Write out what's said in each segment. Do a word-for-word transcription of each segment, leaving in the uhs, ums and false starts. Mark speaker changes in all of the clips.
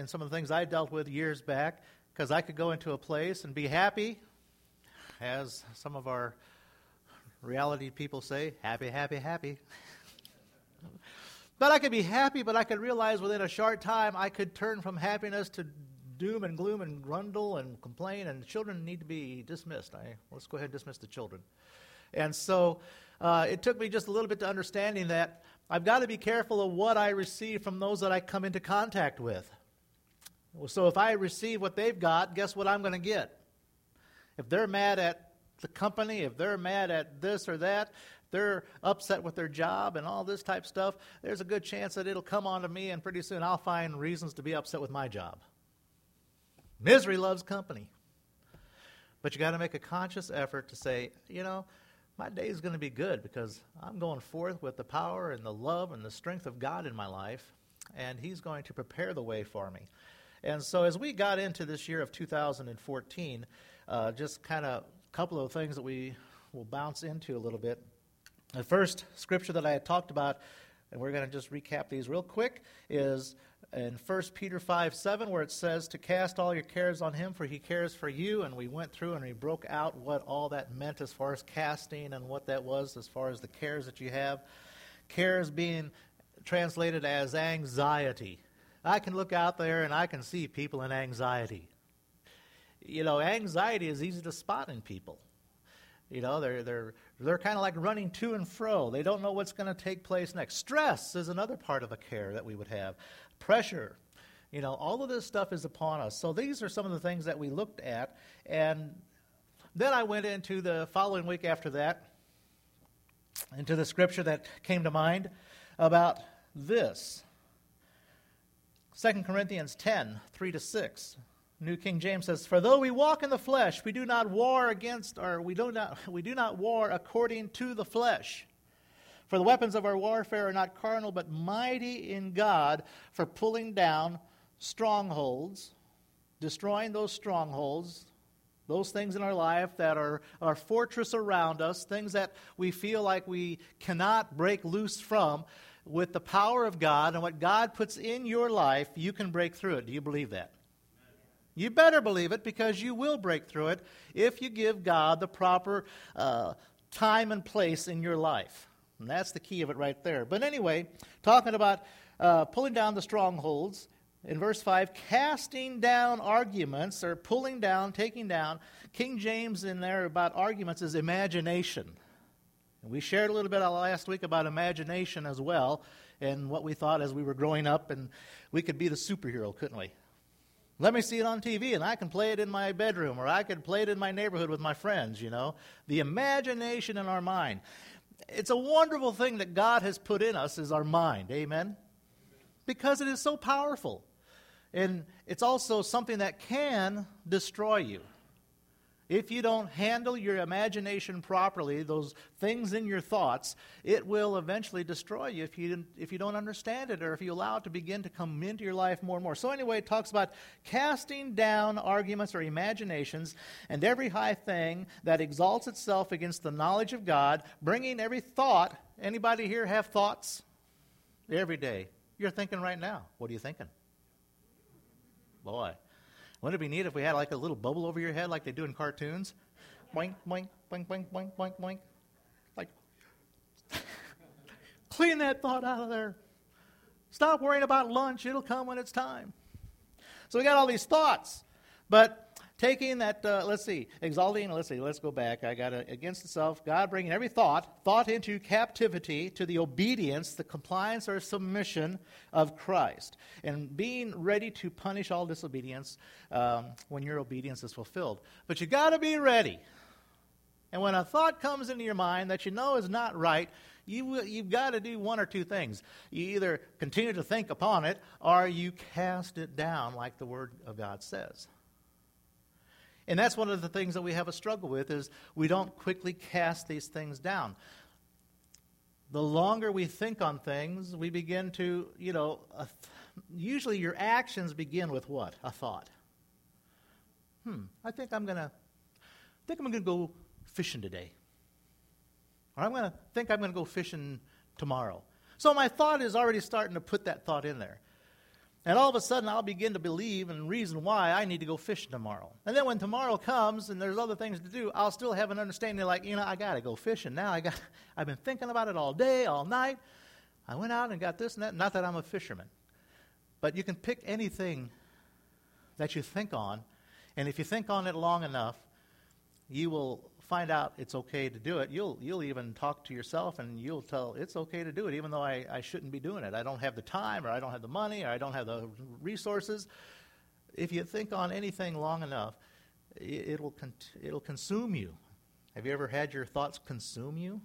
Speaker 1: and some of the things I dealt with years back, because I could go into a place and be happy, as some of our reality people say, happy, happy, happy. But I could be happy, but I could realize within a short time I could turn from happiness to doom and gloom and grundle and complain, and the children need to be dismissed. I, let's go ahead and dismiss the children. And so uh, it took me just a little bit to understanding that I've got to be careful of what I receive from those that I come into contact with. So if I receive what they've got, guess what I'm going to get? If they're mad at the company, if they're mad at this or that, they're upset with their job and all this type stuff, there's a good chance that it'll come on to me, and pretty soon I'll find reasons to be upset with my job. Misery loves company. But you got to make a conscious effort to say, you know, my day is going to be good because I'm going forth with the power and the love and the strength of God in my life, and He's going to prepare the way for me. And so as we got into this year of two thousand fourteen, uh, just kind of a couple of things that we will bounce into a little bit. The first scripture that I had talked about, and we're going to just recap these real quick, is in First Peter five seven, where it says to cast all your cares on Him, for He cares for you. And we went through and we broke out what all that meant as far as casting and what that was as far as the cares that you have. Cares being translated as anxiety. I can look out there and I can see people in anxiety. You know, anxiety is easy to spot in people. You know, they're they're they're kind of like running to and fro. They don't know what's going to take place next. Stress is another part of a care that we would have. Pressure. You know, all of this stuff is upon us. So these are some of the things that we looked at. And then I went into the following week after that, into the scripture that came to mind about this. Second Corinthians ten, three to six. New King James says, "For though we walk in the flesh, we do not war against, or we do not we do not war according to the flesh. For the weapons of our warfare are not carnal, but mighty in God for pulling down strongholds," destroying those strongholds, those things in our life that are our fortress around us, things that we feel like we cannot break loose from. With the power of God and what God puts in your life, you can break through it. Do you believe that? You better believe it, because you will break through it if you give God the proper uh, time and place in your life. And that's the key of it right there. But anyway, talking about uh, pulling down the strongholds, in verse five, casting down arguments, or pulling down, taking down. King James in there about arguments is imagination. And we shared a little bit last week about imagination as well, and what we thought as we were growing up, and we could be the superhero, couldn't we? Let me see it on T V, and I can play it in my bedroom, or I could play it in my neighborhood with my friends, you know. The imagination in our mind. It's a wonderful thing that God has put in us is our mind, amen? Because it is so powerful. And it's also something that can destroy you. If you don't handle your imagination properly, those things in your thoughts, it will eventually destroy you if you if you don't understand it, or if you allow it to begin to come into your life more and more. So anyway, it talks about casting down arguments or imaginations and every high thing that exalts itself against the knowledge of God, bringing every thought. Anybody here have thoughts? Every day. You're thinking right now. What are you thinking? Boy. Wouldn't it be neat if we had like a little bubble over your head like they do in cartoons? Boink, boink, boink, boink, boink, boink, boink. Like, clean that thought out of there. Stop worrying about lunch. It'll come when it's time. So we got all these thoughts. But taking that, uh, let's see, exalting, let's see, let's go back. I got it against itself. God bringing every thought, thought into captivity to the obedience, the compliance or submission of Christ. And being ready to punish all disobedience um, when your obedience is fulfilled. But you got to be ready. And when a thought comes into your mind that you know is not right, you, you've got to do one or two things. You either continue to think upon it, or you cast it down like the Word of God says. And that's one of the things that we have a struggle with, is we don't quickly cast these things down. The longer we think on things, we begin to, you know, uh, usually your actions begin with what? A thought. Hmm, I think I'm going to, I think I'm going to go fishing today. Or I'm going to think I'm going to go fishing tomorrow. So my thought is already starting to put that thought in there. And all of a sudden, I'll begin to believe and reason why I need to go fishing tomorrow. And then when tomorrow comes and there's other things to do, I'll still have an understanding like, you know, I got to go fishing now. I got, I've been thinking about it all day, all night. I went out and got this and that. Not that I'm a fisherman. But you can pick anything that you think on. And if you think on it long enough, you will find out it's okay to do it. You'll you'll even talk to yourself and you'll tell it's okay to do it, even though I, I shouldn't be doing it. I don't have the time, or I don't have the money, or I don't have the resources. If you think on anything long enough, it, it will con- it'll consume you. Have you ever had your thoughts consume you?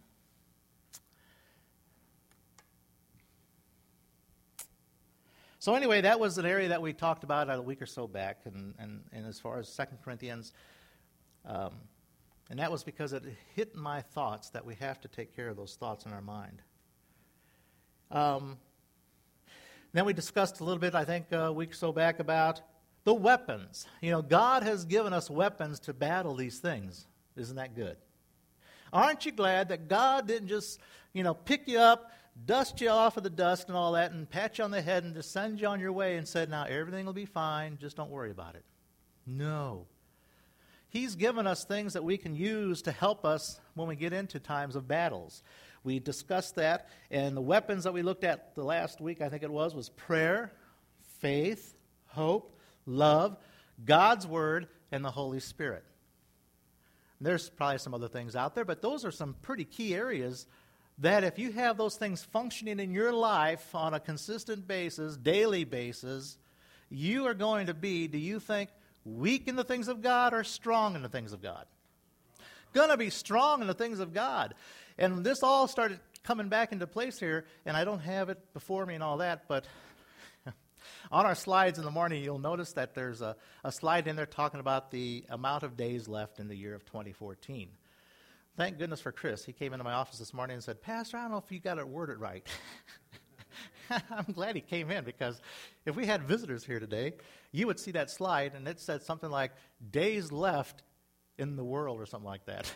Speaker 1: So anyway, that was an area that we talked about a week or so back, and, and, and as far as Second Corinthians, um, and that was because it hit my thoughts that we have to take care of those thoughts in our mind. Um, then we discussed a little bit, I think, a week or so back about the weapons. You know, God has given us weapons to battle these things. Isn't that good? Aren't you glad that God didn't just, you know, pick you up, dust you off of the dust and all that, and pat you on the head and just send you on your way and said, now everything will be fine, just don't worry about it. No. He's given us things that we can use to help us when we get into times of battles. We discussed that, and the weapons that we looked at the last week, I think it was, was prayer, faith, hope, love, God's Word, and the Holy Spirit. There's probably some other things out there, but those are some pretty key areas that if you have those things functioning in your life on a consistent basis, daily basis, you are going to be, do you think, weak in the things of God or strong in the things of God? Going to be strong in the things of God. And this all started coming back into place here, and I don't have it before me and all that, but on our slides in the morning, you'll notice that there's a, a slide in there talking about the amount of days left in the year of twenty fourteen. Thank goodness for Chris. He came into my office this morning and said, Pastor, I don't know if you got it worded right. I'm glad he came in, because if we had visitors here today, you would see that slide, and it said something like, days left in the world, or something like that.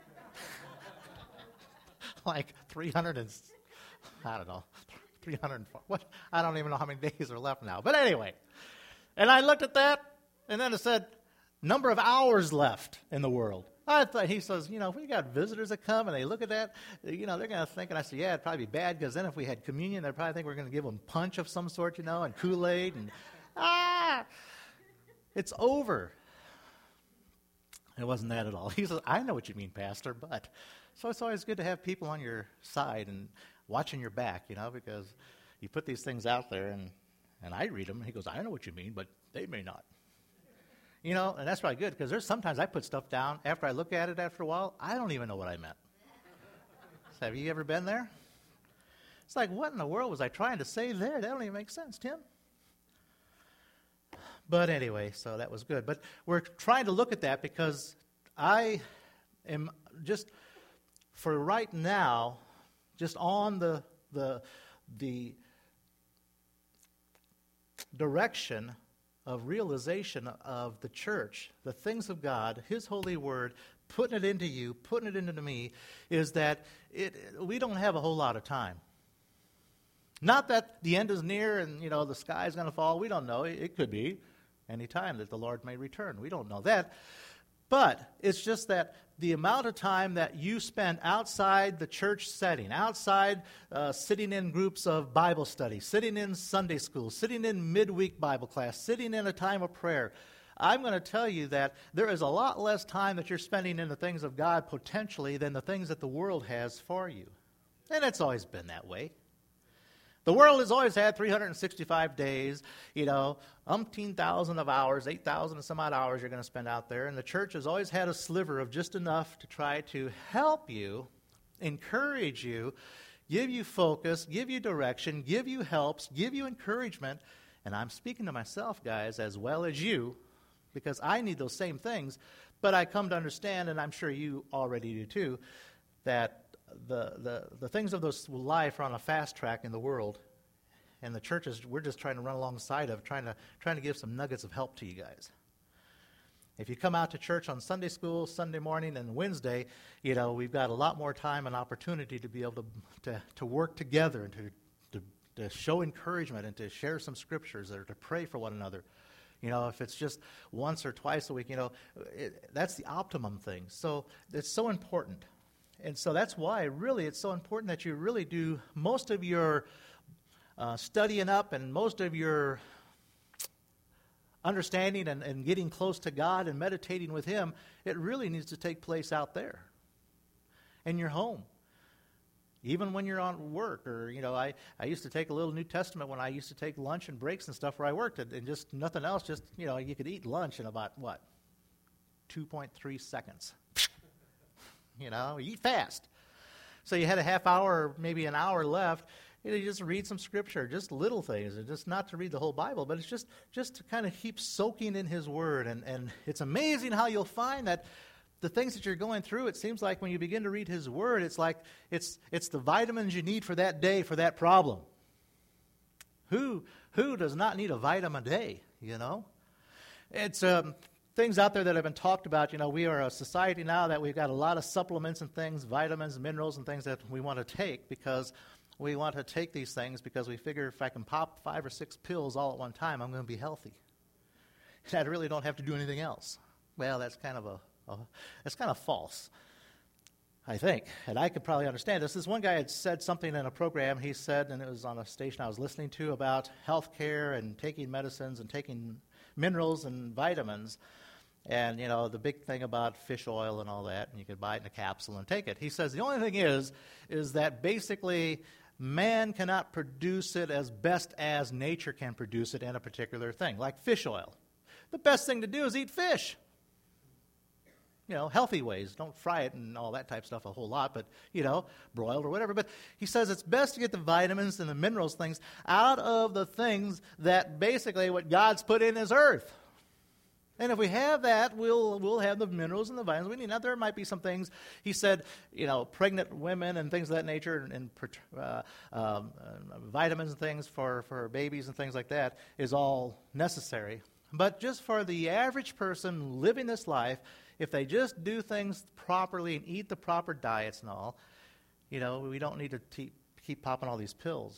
Speaker 1: Like three hundred and, I don't know, three hundred, what? I don't even know how many days are left now. But anyway, and I looked at that, and then it said, number of hours left in the world. I thought, he says, you know, if we got visitors that come and they look at that, you know, they're going to think, and I said, yeah, it'd probably be bad, because then if we had communion, they'd probably think we're going to give them punch of some sort, you know, and Kool-Aid, and, ah, it's over. It wasn't that at all. He says, I know what you mean, Pastor, but, so it's always good to have people on your side and watching your back, you know, because you put these things out there, and, and I read them, and he goes, I know what you mean, but they may not. You know, and that's probably good, because there's sometimes I put stuff down, after I look at it after a while, I don't even know what I meant. So have you ever been there? It's like, what in the world was I trying to say there? That don't even make sense, Tim. But anyway, so that was good. But we're trying to look at that because I am just, for right now, just on the the the direction of realization of the church, the things of God, His holy word, putting it into you, putting it into me, is that it, we don't have a whole lot of time. Not that the end is near and, you know, the sky is going to fall. We don't know. It, it could be any time that the Lord may return. We don't know that. But it's just that the amount of time that you spend outside the church setting, outside uh, sitting in groups of Bible study, sitting in Sunday school, sitting in midweek Bible class, sitting in a time of prayer, I'm going to tell you that there is a lot less time that you're spending in the things of God potentially than the things that the world has for you. And it's always been that way. The world has always had three hundred sixty-five days, you know, umpteen thousand of hours, eight thousand and some odd hours you're going to spend out there. And the church has always had a sliver of just enough to try to help you, encourage you, give you focus, give you direction, give you helps, give you encouragement. And I'm speaking to myself, guys, as well as you, because I need those same things. But I come to understand, and I'm sure you already do too, that The, the the things of this life are on a fast track in the world, and the churches, we're just trying to run alongside of, trying to trying to give some nuggets of help to you guys. If you come out to church on Sunday school, Sunday morning, and Wednesday, you know, we've got a lot more time and opportunity to be able to to, to work together and to, to to show encouragement and to share some scriptures or to pray for one another. You know, if it's just once or twice a week, you know, it, that's the optimum thing. So it's so important. And so that's why, really, it's so important that you really do most of your uh, studying up and most of your understanding and, and getting close to God and meditating with Him. It really needs to take place out there in your home. Even when you're on work, or, you know, I, I used to take a little New Testament when I used to take lunch and breaks and stuff where I worked, and, and just nothing else, just, you know, you could eat lunch in about, what, two point three seconds. You know, eat fast. So you had a half hour or maybe an hour left, you know, you just read some scripture, just little things, and just not to read the whole Bible, but it's just, just to kind of keep soaking in His Word, and, and it's amazing how you'll find that the things that you're going through, it seems like when you begin to read His Word, it's like it's it's the vitamins you need for that day, for that problem. Who who does not need a vitamin a day, you know? It's um, things out there that have been talked about. You know, we are a society now that we've got a lot of supplements and things, vitamins, minerals, and things that we want to take because we want to take these things because we figure if I can pop five or six pills all at one time, I'm going to be healthy. And I really don't have to do anything else. Well, that's kind of a Oh, it's kind of false, I think. And I could probably understand this. This one guy had said something in a program. He said, and it was on a station I was listening to, about health care and taking medicines and taking minerals and vitamins. And, you know, the big thing about fish oil and all that, and you could buy it in a capsule and take it. He says the only thing is, is that basically man cannot produce it as best as nature can produce it in a particular thing, like fish oil. The best thing to do is eat fish. You know, healthy ways. Don't fry it and all that type of stuff a whole lot, but, you know, broiled or whatever. But he says it's best to get the vitamins and the minerals things out of the things that basically what God's put in His earth. And if we have that, we'll we'll have the minerals and the vitamins we need. Now, there might be some things, he said, you know, pregnant women and things of that nature, and uh, um, uh, vitamins and things for, for babies and things like that is all necessary. But just for the average person living this life, if they just do things properly and eat the proper diets and all, you know, we don't need to te- keep popping all these pills.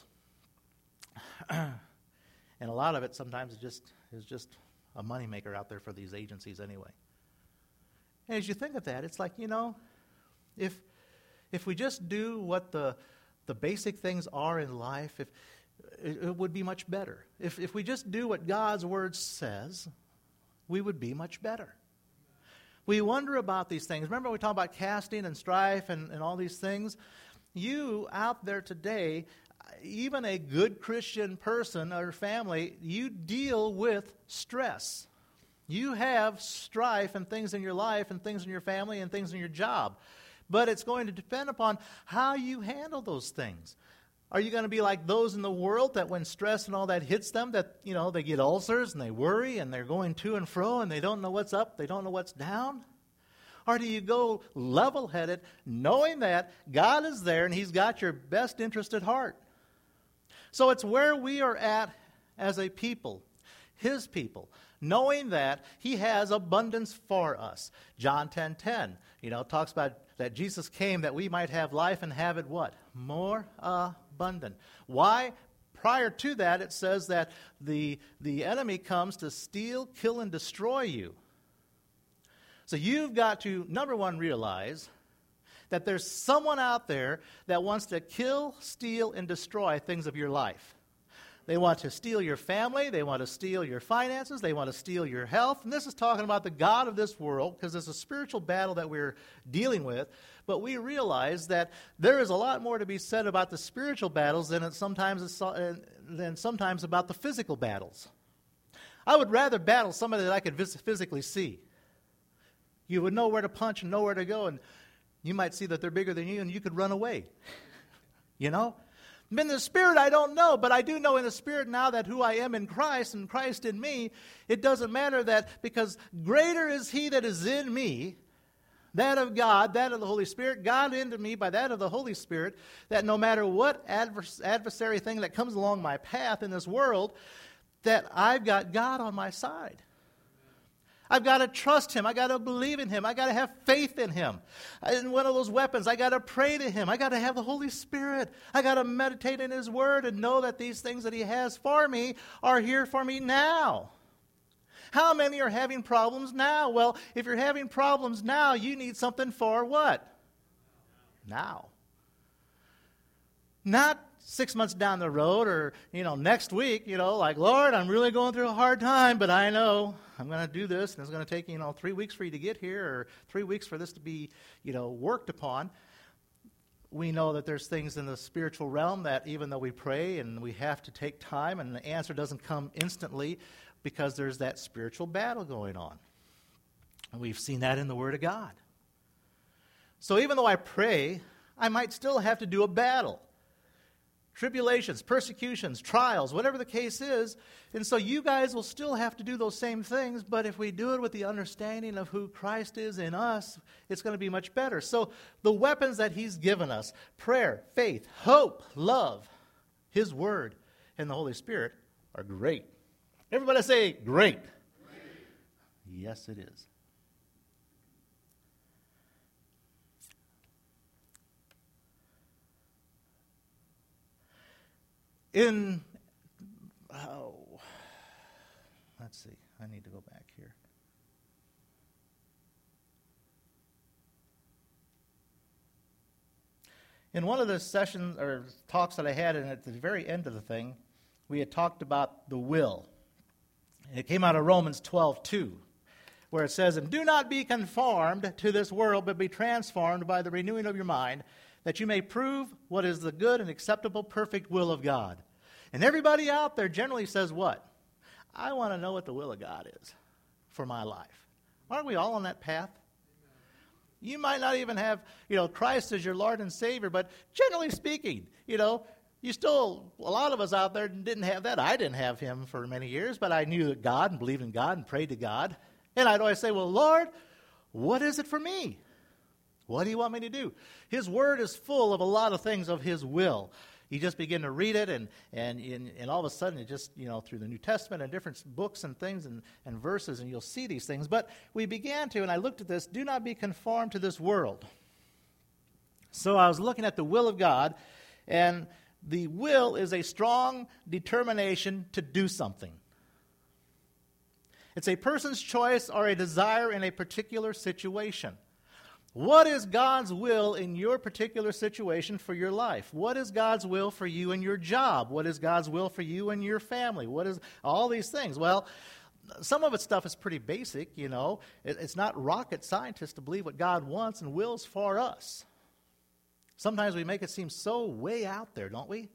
Speaker 1: And a lot of it sometimes is just is just a moneymaker out there for these agencies anyway. And as you think of that, it's like, you know, if if we just do what the the basic things are in life, if it, it would be much better. If if we just do what God's Word says, we would be much better. We wonder about these things. Remember we talked about casting and strife and, and all these things? You out there today, even a good Christian person or family, you deal with stress. You have strife and things in your life and things in your family and things in your job. But it's going to depend upon how you handle those things. Are you going to be like those in the world that when stress and all that hits them, that, you know, they get ulcers and they worry and they're going to and fro and they don't know what's up, they don't know what's down? Or do you go level-headed, knowing that God is there and He's got your best interest at heart? So it's where we are at as a people, His people, knowing that He has abundance for us. John ten ten, you know, talks about that Jesus came that we might have life and have it what? More abundant. Why? Prior to that, it says that the, the enemy comes to steal, kill, and destroy you. So you've got to, number one, realize that there's someone out there that wants to kill, steal, and destroy things of your life. They want to steal your family. They want to steal your finances. They want to steal your health. And this is talking about the God of this world, because it's a spiritual battle that we're dealing with. But we realize that there is a lot more to be said about the spiritual battles than it sometimes than sometimes about the physical battles. I would rather battle somebody that I could physically see. You would know where to punch and know where to go, and you might see that they're bigger than you, and you could run away. You know? In the Spirit, I don't know, but I do know in the Spirit now that who I am in Christ and Christ in me, it doesn't matter that, because greater is He that is in me, that of God, that of the Holy Spirit, God into me by that of the Holy Spirit, that no matter what advers- adversary thing that comes along my path in this world, that I've got God on my side. I've got to trust him. I've got to believe in him. I've got to have faith in him. And one of those weapons, I've got to pray to him. I've got to have the Holy Spirit. I've got to meditate in his word and know that these things that he has for me are here for me now. How many are having problems now? Well, if you're having problems now, you need something for what? Now. Not six months down the road or, you know, next week, you know, like, Lord, I'm really going through a hard time, but I know I'm going to do this, and it's going to take, you know, three weeks for you to get here or three weeks for this to be, you know, worked upon. We know that there's things in the spiritual realm that even though we pray and we have to take time and the answer doesn't come instantly because there's that spiritual battle going on. And we've seen that in the Word of God. So even though I pray, I might still have to do a battle. Tribulations, persecutions, trials, whatever the case is. And so you guys will still have to do those same things, but if we do it with the understanding of who Christ is in us, it's going to be much better. So the weapons that he's given us, prayer, faith, hope, love, his word, and the Holy Spirit are great. Everybody say, great. Great. Yes, it is. In, oh, let's see, I need to go back here. In one of the sessions or talks that I had, and at the very end of the thing, we had talked about the will. It came out of Romans twelve two, where it says, and do not be conformed to this world, but be transformed by the renewing of your mind, that you may prove what is the good and acceptable, perfect will of God. And everybody out there generally says what? I want to know what the will of God is for my life. Aren't we all on that path? You might not even have, you know, Christ as your Lord and Savior, but generally speaking, you know, you still, a lot of us out there didn't have that. I didn't have him for many years, but I knew that God and believed in God and prayed to God. And I'd always say, well, Lord, what is it for me? What do you want me to do? His word is full of a lot of things of his will. You just begin to read it, and and, and, and all of a sudden, it just, you know, through the New Testament and different books and things and, and verses, and you'll see these things. But we began to, and I looked at this, do not be conformed to this world. So I was looking at the will of God, and the will is a strong determination to do something. It's a person's choice or a desire in a particular situation. What is God's will in your particular situation for your life? What is God's will for you in your job? What is God's will for you and your family? What is all these things? Well, some of its stuff is pretty basic, you know. It, it's not rocket scientist to believe what God wants and wills for us. Sometimes we make it seem so way out there, don't we?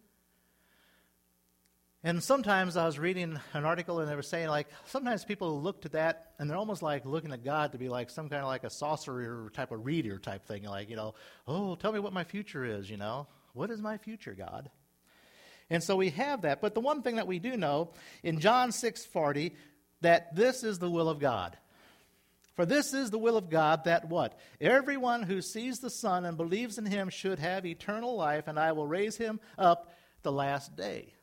Speaker 1: And sometimes I was reading an article and they were saying, like, sometimes people look to that and they're almost like looking at God to be like some kind of like a sorcerer type of reader type thing. Like, you know, oh, tell me what my future is, you know. What is my future, God? And so we have that. But the one thing that we do know in John six forty, that this is the will of God. For this is the will of God, that what? Everyone who sees the Son and believes in him should have eternal life, and I will raise him up the last day.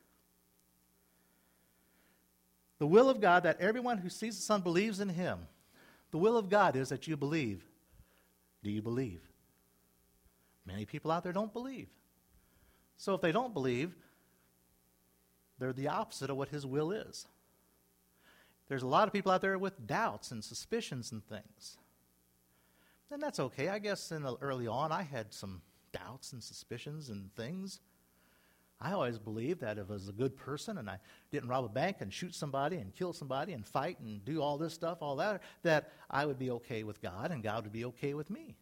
Speaker 1: The will of God, that everyone who sees the Son believes in him. The will of God is that you believe. Do you believe? Many people out there don't believe. So if they don't believe, they're the opposite of what his will is. There's a lot of people out there with doubts and suspicions and things. And that's okay. I guess in the early on I had some doubts and suspicions and things. I always believed that if I was a good person and I didn't rob a bank and shoot somebody and kill somebody and fight and do all this stuff, all that, that I would be okay with God and God would be okay with me.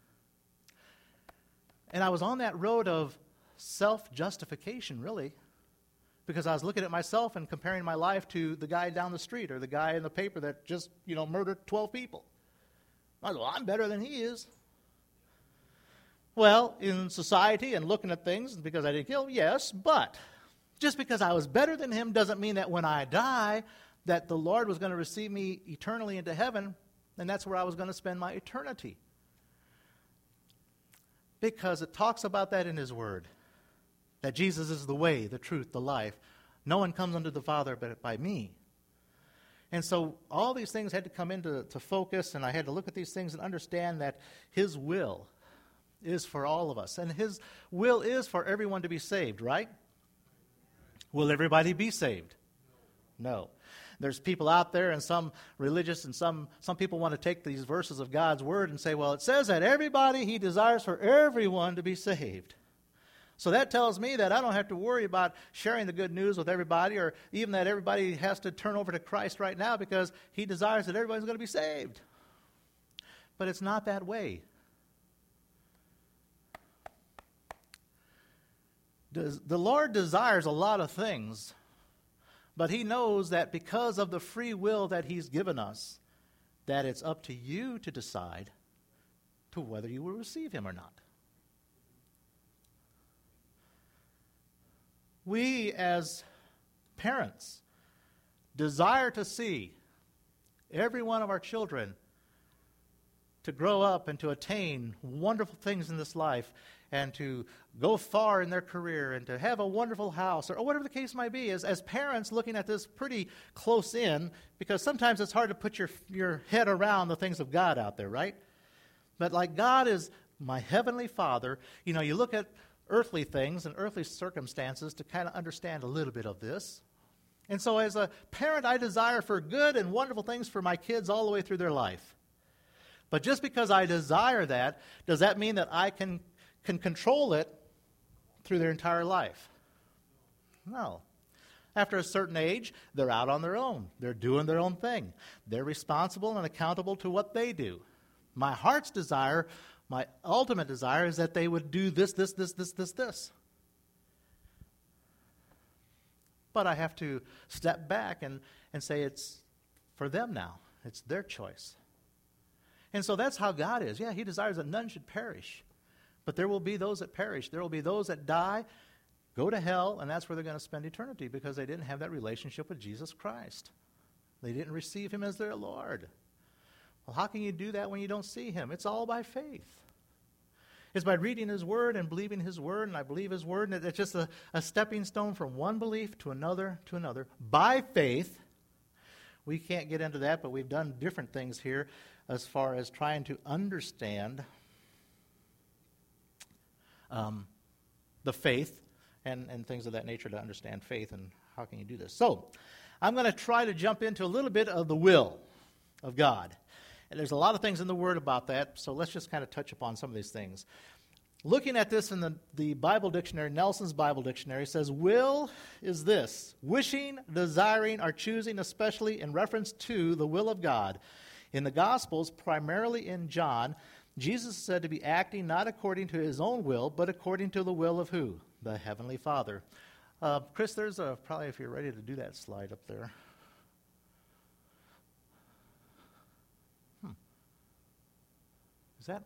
Speaker 1: And I was on that road of self-justification, really, because I was looking at myself and comparing my life to the guy down the street or the guy in the paper that just, you know, murdered twelve people. I was, well, I'm better than he is. Well, in society and looking at things, because I didn't kill, yes, but just because I was better than him doesn't mean that when I die, that the Lord was going to receive me eternally into heaven, and that's where I was going to spend my eternity. Because it talks about that in his word, that Jesus is the way, the truth, the life. No one comes unto the Father but by me. And so all these things had to come into to focus, and I had to look at these things and understand that his will is for all of us. And his will is for everyone to be saved, right? Will everybody be saved? No. There's people out there, and some religious and some, some people want to take these verses of God's word and say, well, it says that everybody, he desires for everyone to be saved. So that tells me that I don't have to worry about sharing the good news with everybody, or even that everybody has to turn over to Christ right now, because he desires that everybody's going to be saved. But it's not that way. Does, the Lord desires a lot of things, but he knows that because of the free will that he's given us, that it's up to you to decide to whether you will receive him or not. We as parents desire to see every one of our children to grow up and to attain wonderful things in this life, and to go far in their career, and to have a wonderful house, or whatever the case might be. As, as parents looking at this pretty close in, because sometimes it's hard to put your, your head around the things of God out there, right? But like God is my heavenly Father, you know, you look at earthly things and earthly circumstances to kind of understand a little bit of this. And so as a parent, I desire for good and wonderful things for my kids all the way through their life. But just because I desire that, does that mean that I can can control it through their entire life? No. After a certain age, they're out on their own. They're doing their own thing. They're responsible and accountable to what they do. My heart's desire, my ultimate desire, is that they would do this, this, this, this, this, this. But I have to step back and, and say it's for them now. It's their choice. And so that's how God is. Yeah, he desires that none should perish. But there will be those that perish. There will be those that die, go to hell, and that's where they're going to spend eternity, because they didn't have that relationship with Jesus Christ. They didn't receive him as their Lord. Well, how can you do that when you don't see him? It's all by faith. It's by reading his word and believing his word, and I believe his word, and it's just a, a stepping stone from one belief to another to another. By faith, we can't get into that, but we've done different things here as far as trying to understand Um, the faith and, and things of that nature, to understand faith and how can you do this. So I'm going to try to jump into a little bit of the will of God. And there's a lot of things in the Word about that, so let's just kind of touch upon some of these things. Looking at this in the, the Bible dictionary, Nelson's Bible dictionary says, will is this: wishing, desiring, or choosing, especially in reference to the will of God. In the Gospels, primarily in John, Jesus is said to be acting not according to his own will, but according to the will of who? The Heavenly Father. Uh, Chris, there's a, probably if you're ready to do that slide up there. Hmm. Is that?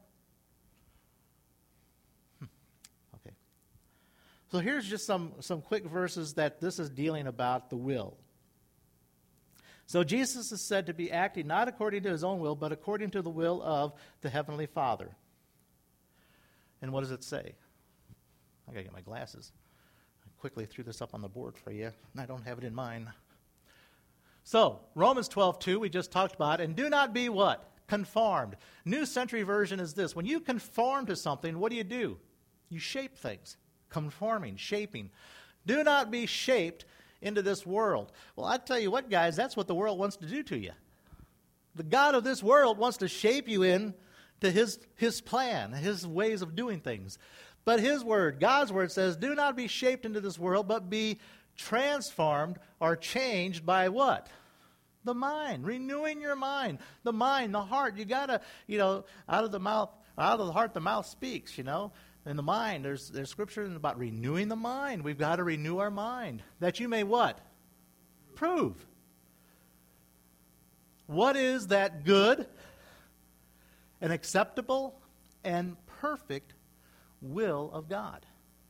Speaker 1: Hmm. Okay. So here's just some, some quick verses that this is dealing about the will. So Jesus is said to be acting not according to his own will, but according to the will of the Heavenly Father. And what does it say? I got to get my glasses. I quickly threw this up on the board for you, and I don't have it in mine. So, Romans twelve two, we just talked about, and do not be what? Conformed. New Century Version is this: when you conform to something, what do you do? You shape things. Conforming, shaping. Do not be shaped into this world. Well, I tell you what, guys, that's what the world wants to do to you. The God of this world wants to shape you in to his, his plan, his ways of doing things. But his word, God's word, says, do not be shaped into this world, but be transformed or changed by what? The mind. Renewing your mind. The mind, the heart. You got to, you know, out of the mouth, out of the heart, the mouth speaks, you know. In the mind, there's there's scripture about renewing the mind. We've got to renew our mind. That you may what? Prove. What is that good and acceptable and perfect will of God?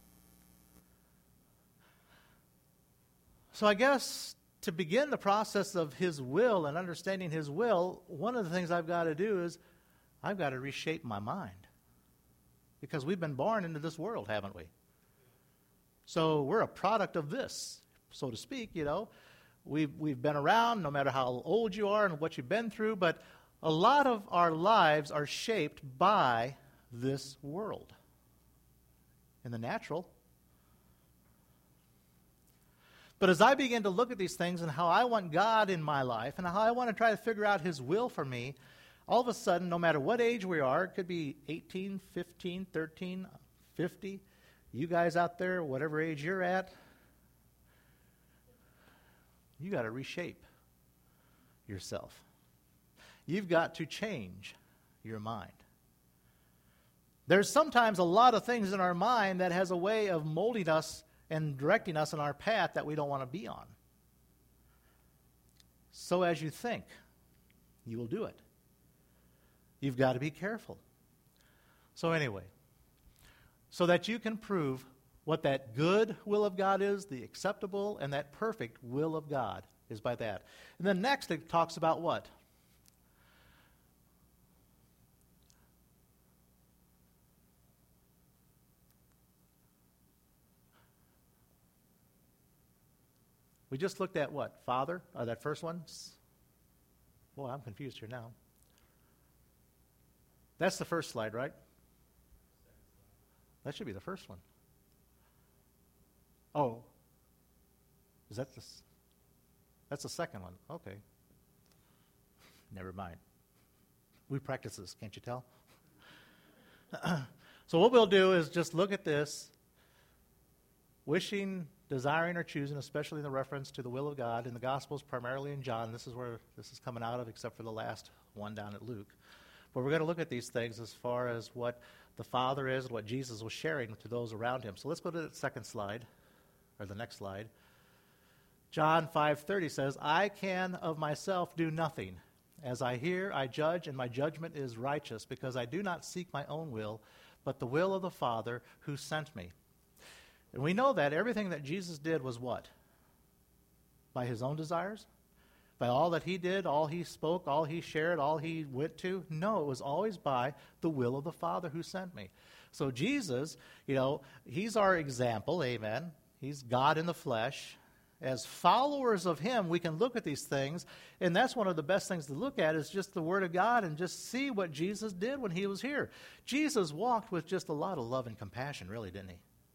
Speaker 1: So I guess to begin the process of his will and understanding his will, one of the things I've got to do is I've got to reshape my mind. Because we've been born into this world, haven't we? So we're a product of this, so to speak, you know. we've, we've been around, no matter how old you are and what you've been through, but a lot of our lives are shaped by this world. In the natural. But as I begin to look at these things and how I want God in my life and how I want to try to figure out His will for me, all of a sudden, no matter what age we are, it could be eighteen, fifteen, thirteen, fifty, you guys out there, whatever age you're at, you got to reshape yourself. You've got to change your mind. There's sometimes a lot of things in our mind that has a way of molding us and directing us on our path that we don't want to be on. So as you think, you will do it. You've got to be careful. So anyway, so that you can prove what that good will of God is, the acceptable, and that perfect will of God is by that. And then next it talks about what? We just looked at what? Father? Uh, that first one? Boy, I'm confused here now. That's the first slide, right? That should be the first one. Oh. Is that the... That's the second one. Okay. Never mind. We practice this, can't you tell? So what we'll do is just look at this. Wishing, desiring, or choosing, especially in the reference to the will of God in the Gospels, primarily in John. This is where this is coming out of, except for the last one down at Luke. But we're going to look at these things as far as what the Father is and what Jesus was sharing to those around him. So let's go to the second slide, or the next slide. John five thirty says, I can of myself do nothing. As I hear, I judge, and my judgment is righteous, because I do not seek my own will, but the will of the Father who sent me. And we know that everything that Jesus did was what? By his own desires? By all that he did, all he spoke, all he shared, all he went to? No, it was always by the will of the Father who sent me. So Jesus, you know, he's our example, amen. He's God in the flesh. As followers of him, we can look at these things, and that's one of the best things to look at is just the Word of God and just see what Jesus did when he was here. Jesus walked with just a lot of love and compassion, really, didn't he?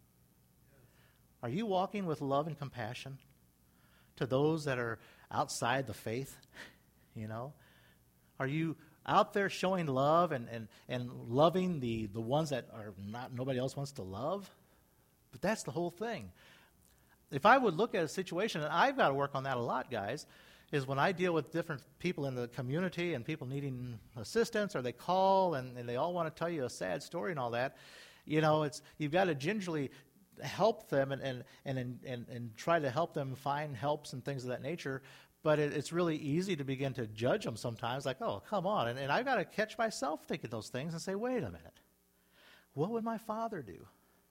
Speaker 1: Are you walking with love and compassion to those that are outside the faith? You know? Are you out there showing love and, and, and loving the, the ones that are not nobody else wants to love? But that's the whole thing. If I would look at a situation, and I've got to work on that a lot, guys, is when I deal with different people in the community and people needing assistance, or they call and, and they all want to tell you a sad story and all that, you know, it's you've got to gingerly help them and, and, and, and, and try to help them find helps and things of that nature. But it, it's really easy to begin to judge them sometimes, like, oh, come on. And, and I've got to catch myself thinking those things and say, wait a minute. What would my Father do?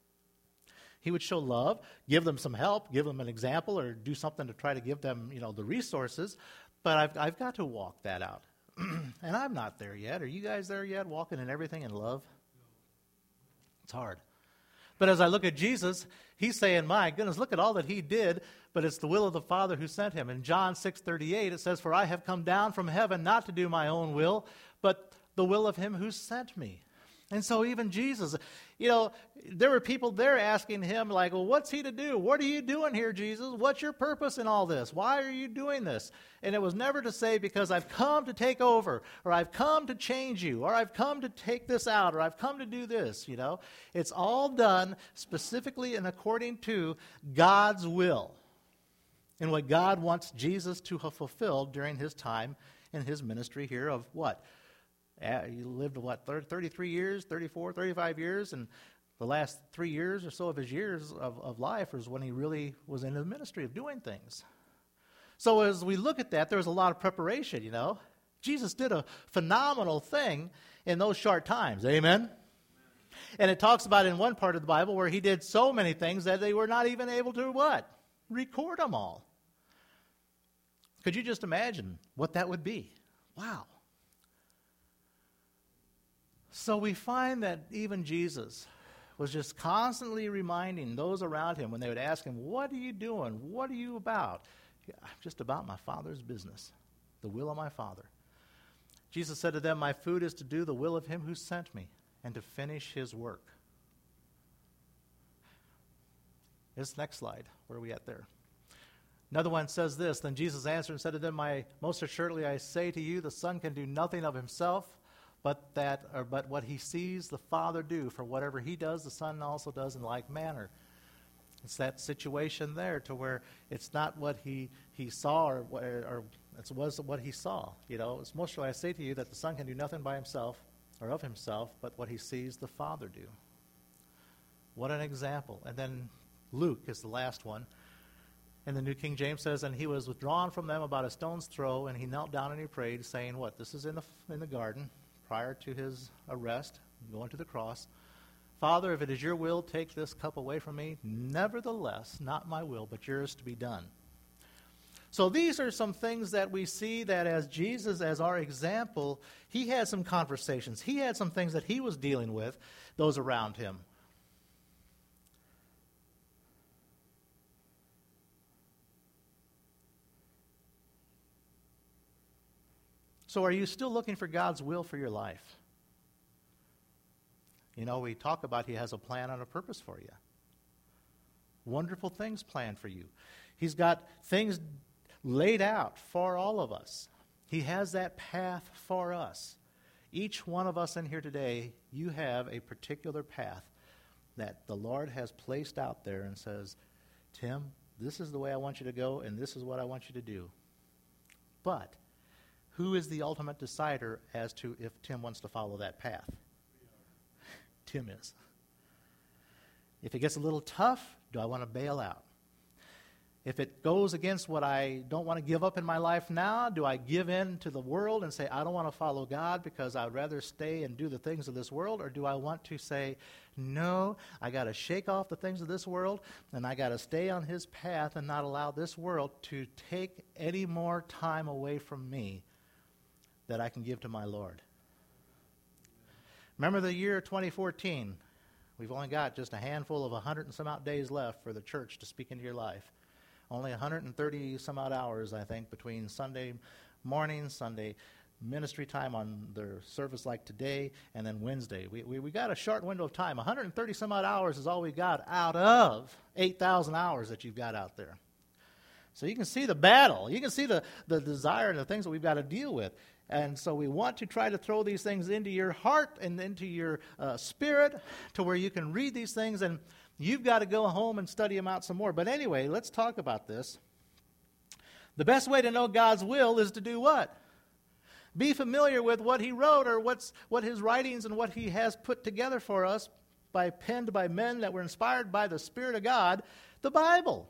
Speaker 1: He would show love, give them some help, give them an example, or do something to try to give them, you know, the resources. But I've, I've got to walk that out. And I'm not there yet. Are you guys there yet, walking in everything in love? It's hard. But as I look at Jesus, he's saying, my goodness, look at all that he did, but it's the will of the Father who sent him. In John six thirty-eight, it says, for I have come down from heaven not to do my own will, but the will of him who sent me. And so even Jesus, you know, there were people there asking him, like, well, what's he to do? What are you doing here, Jesus? What's your purpose in all this? Why are you doing this? And it was never to say, because I've come to take over, or I've come to change you, or I've come to take this out, or I've come to do this, you know. It's all done specifically and according to God's will and what God wants Jesus to have fulfilled during his time in his ministry here of what? Uh, he lived, what, thirty-three years, thirty-four, thirty-five years, and the last three years or so of his years of, of life was when he really was in the ministry of doing things. So as we look at that, there was a lot of preparation, you know. Jesus did a phenomenal thing in those short times, amen? And it talks about in one part of the Bible where he did so many things that they were not even able to, what? Record them all. Could you just imagine what that would be? Wow. So we find that even Jesus was just constantly reminding those around him when they would ask him, what are you doing? What are you about? I'm just about my Father's business, the will of my Father. Jesus said to them, my food is to do the will of him who sent me and to finish his work. This next slide. Where are we at there? Another one says this, then Jesus answered and said to them, my, most assuredly I say to you, the Son can do nothing of himself, but that, or but what he sees the Father do. For whatever he does, the Son also does in like manner. It's that situation there to where it's not what he, he saw or, or it was what he saw. You know, it's most surely I say to you that the Son can do nothing by himself or of himself, but what he sees the Father do. What an example. And then Luke is the last one. And the New King James says, and he was withdrawn from them about a stone's throw, and he knelt down and he prayed, saying, what? This is in the in the garden, prior to his arrest, going to the cross. Father, if it is your will, take this cup away from me. Nevertheless, not my will, but yours to be done. So these are some things that we see that as Jesus, as our example, he had some conversations. He had some things that he was dealing with, those around him. So are you still looking for God's will for your life? You know, we talk about he has a plan and a purpose for you. Wonderful things planned for you. He's got things laid out for all of us. He has that path for us. Each one of us in here today, you have a particular path that the Lord has placed out there and says, Tim, this is the way I want you to go, and this is what I want you to do. But who is the ultimate decider as to if Tim wants to follow that path? Tim is. If it gets a little tough, do I want to bail out? If it goes against what I don't want to give up in my life now, do I give in to the world and say, I don't want to follow God because I'd rather stay and do the things of this world? Or do I want to say, no, I got to shake off the things of this world and I got to stay on his path and not allow this world to take any more time away from me that I can give to my Lord? Remember the year twenty fourteen. We've only got just a handful of a hundred and some odd days left for the church to speak into your life. Only one hundred thirty some odd hours, I think, between Sunday morning, Sunday ministry time on their service like today, and then Wednesday. We, we we got a short window of time. one hundred thirty some odd hours is all we got out of eight thousand hours that you've got out there. So you can see the battle. You can see the, the desire and the things that we've got to deal with. And so we want to try to throw these things into your heart and into your uh, spirit to where you can read these things, and you've got to go home and study them out some more. But anyway, let's talk about this. The best way to know God's will is to do what? Be familiar with what he wrote, or what's what his writings and what he has put together for us by penned by men that were inspired by the Spirit of God, the Bible.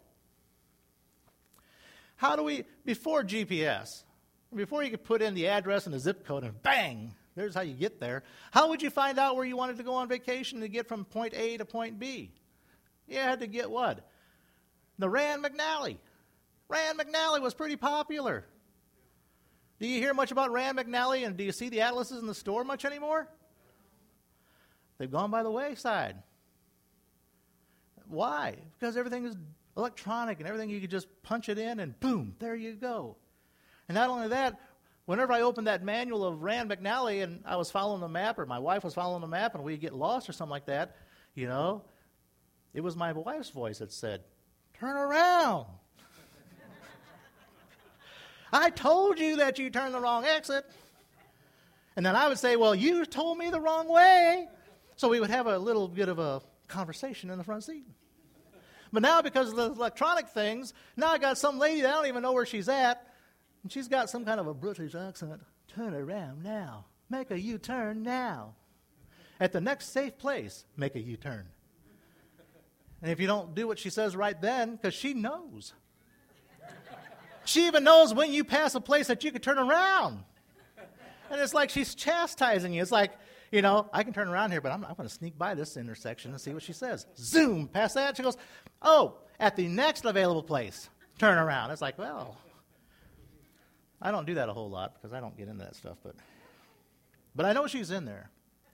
Speaker 1: How do we, before G P S, before you could put in the address and the zip code and bang, there's how you get there. How would you find out where you wanted to go on vacation to get from point A to point B? You had to get what? The Rand McNally. Rand McNally was pretty popular. Do you hear much about Rand McNally, and do you see the atlases in the store much anymore? They've gone by the wayside. Why? Because everything is electronic and everything, you could just punch it in and boom, there you go. And not only that, whenever I opened that manual of Rand McNally and I was following the map, or my wife was following the map, and we get lost or something like that, you know, it was my wife's voice that said, turn around. I told you that you turned the wrong exit. And then I would say, well, you told me the wrong way. So we would have a little bit of a conversation in the front seat. But now, because of the electronic things, now I got some lady that I don't even know where she's at, and she's got some kind of a British accent. Turn around now. Make a U-turn now. At the next safe place, make a U-turn. And if you don't do what she says right then, because she knows. She even knows when you pass a place that you can turn around. And it's like she's chastising you. It's like, you know, I can turn around here, but I'm, I'm going to sneak by this intersection and see what she says. Zoom, past that. She goes, oh, at the next available place, turn around. It's like, well, I don't do that a whole lot because I don't get into that stuff. But, but I know she's in there.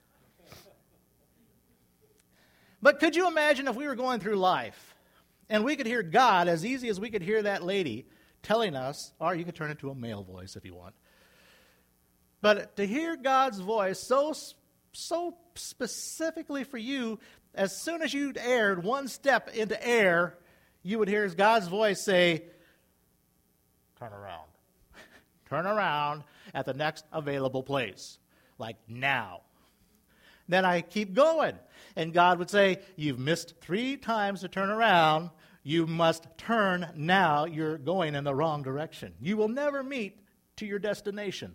Speaker 1: But could you imagine if we were going through life and we could hear God as easy as we could hear that lady telling us, or you can turn it to a male voice if you want. But to hear God's voice so, so specifically for you, as soon as you aired one step into air, you would hear God's voice say, turn around. Turn around at the next available place, like now. Then I keep going, and God would say, you've missed three times to turn around. You must turn now. You're going in the wrong direction. You will never meet to your destination.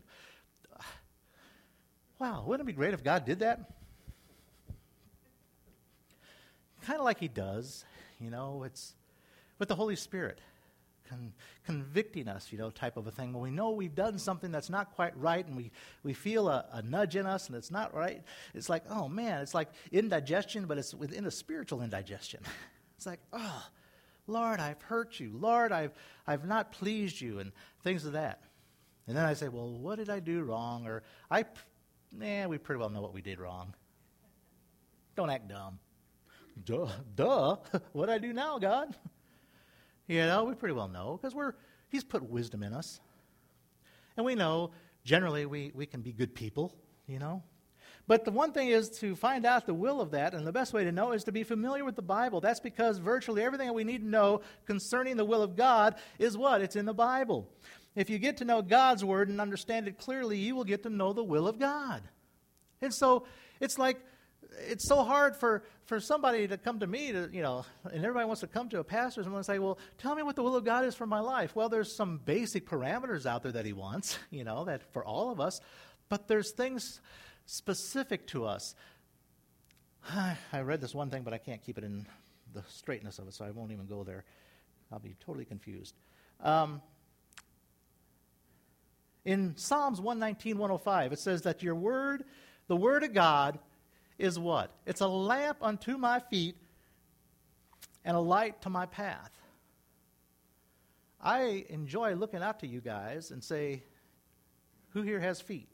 Speaker 1: Wow, wouldn't it be great if God did that? Kind of like he does, you know, it's with the Holy Spirit. Con- convicting us, you know, type of a thing. When we know we've done something that's not quite right and we, we feel a, a nudge in us and it's not right, it's like, oh man, it's like indigestion, but it's within a spiritual indigestion. It's like, oh, Lord, I've hurt you. Lord, I've, I've not pleased you, and things of that. And then I say, well, what did I do wrong? Or, I, nah, we pretty well know what we did wrong. Don't act dumb. Duh, duh. What did I do now, God? You know, we pretty well know, because we're He's put wisdom in us. And we know, generally, we, we can be good people, you know. But the one thing is to find out the will of that, and the best way to know is to be familiar with the Bible. That's because virtually everything that we need to know concerning the will of God is what? It's in the Bible. If you get to know God's Word and understand it clearly, you will get to know the will of God. And so it's like, it's so hard for, for somebody to come to me, to you know, and everybody wants to come to a pastor and want to say, well, tell me what the will of God is for my life. Well, there's some basic parameters out there that he wants, you know, that for all of us, but there's things specific to us. I read this one thing, but I can't keep it in the straightness of it, so I won't even go there. I'll be totally confused. Um, in Psalms one nineteen, one oh five, it says that your word, the word of God, is what? It's a lamp unto my feet and a light to my path. I enjoy looking out to you guys and say, who here has feet?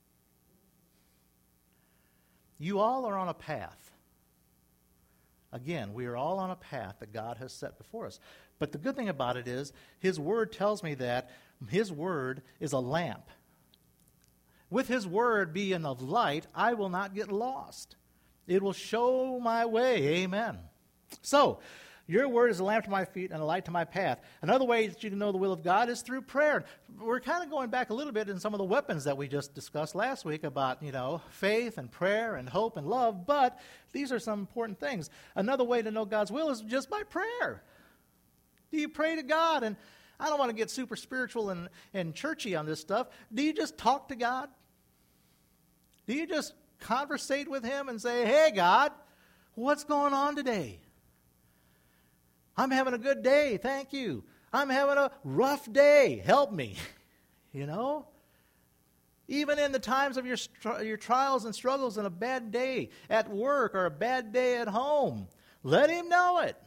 Speaker 1: You all are on a path. Again, we are all on a path that God has set before us. But the good thing about it is, His Word tells me that His Word is a lamp. With His Word being of light, I will not get lost. It will show my way. Amen. So, your Word is a lamp to my feet and a light to my path. Another way that you can know the will of God is through prayer. We're kind of going back a little bit in some of the weapons that we just discussed last week about, you know, faith and prayer and hope and love, but these are some important things. Another way to know God's will is just by prayer. Do you pray to God? And I don't want to get super spiritual and, and churchy on this stuff. Do you just talk to God? Do you just conversate with Him and say, hey, God, what's going on today? I'm having a good day, thank you. I'm having a rough day, help me. You know? Even in the times of your str- your trials and struggles and a bad day at work or a bad day at home, let Him know it.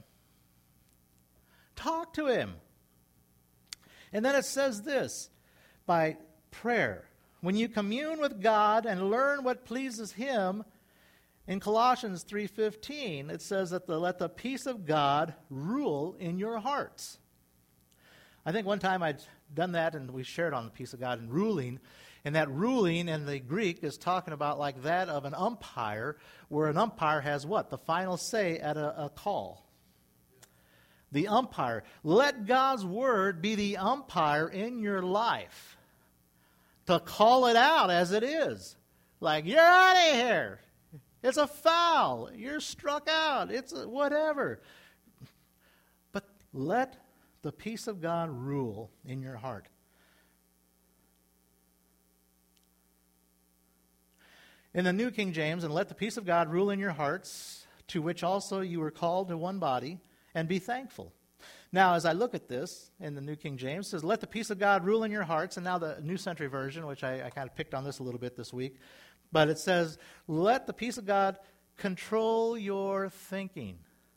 Speaker 1: Talk to Him. And then it says this, by prayer. When you commune with God and learn what pleases Him, in Colossians three fifteen, it says that the, let the peace of God rule in your hearts. I think one time I'd done that, and we shared on the peace of God and ruling. And that ruling in the Greek is talking about like that of an umpire, where an umpire has what? The final say at a, a call. The umpire. Let God's word be the umpire in your life. To call it out as it is. Like, you're out of here. It's a foul. You're struck out. It's a whatever. But let the peace of God rule in your heart. In the New King James, and let the peace of God rule in your hearts, to which also you were called to one body, and be thankful. Now, as I look at this in the New King James, it says, let the peace of God rule in your hearts. And now the New Century Version, which I, I kind of picked on this a little bit this week, but it says, let the peace of God control your thinking.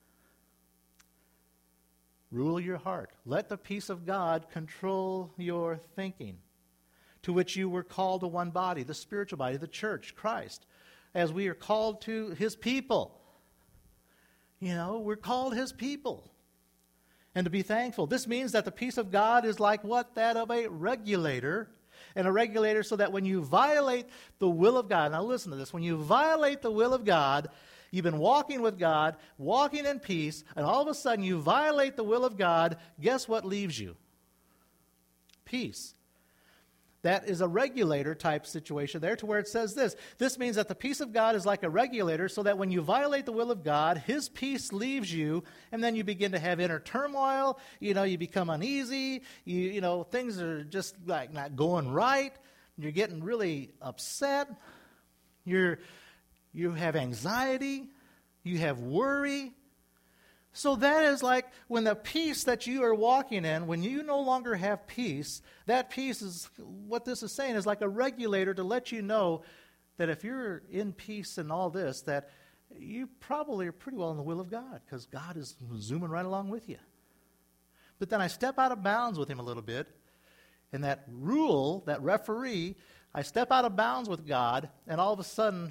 Speaker 1: Rule your heart. Let the peace of God control your thinking, to which you were called to one body, the spiritual body, the church, Christ, as we are called to His people. You know, we're called His people. and to be thankful. This means that the peace of God is like what? That of a regulator. And a regulator so that when you violate the will of God, now listen to this, when you violate the will of God, you've been walking with God, walking in peace, and all of a sudden you violate the will of God, guess what leaves you? Peace. That is a regulator type situation there, to where it says this. This means that the peace of God is like a regulator so that when you violate the will of God, his peace leaves you, and then you begin to have inner turmoil. You know, you become uneasy. You, you know, things are just like not going right. You're getting really upset. You're, you have anxiety. You have worry. So that is like when the peace that you are walking in, when you no longer have peace, that peace is, what this is saying, is like a regulator to let you know that if you're in peace and all this, that you probably are pretty well in the will of God, because God is zooming right along with you. But then I step out of bounds with him a little bit, and that rule, that referee, I step out of bounds with God, and all of a sudden,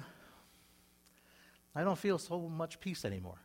Speaker 1: I don't feel so much peace anymore.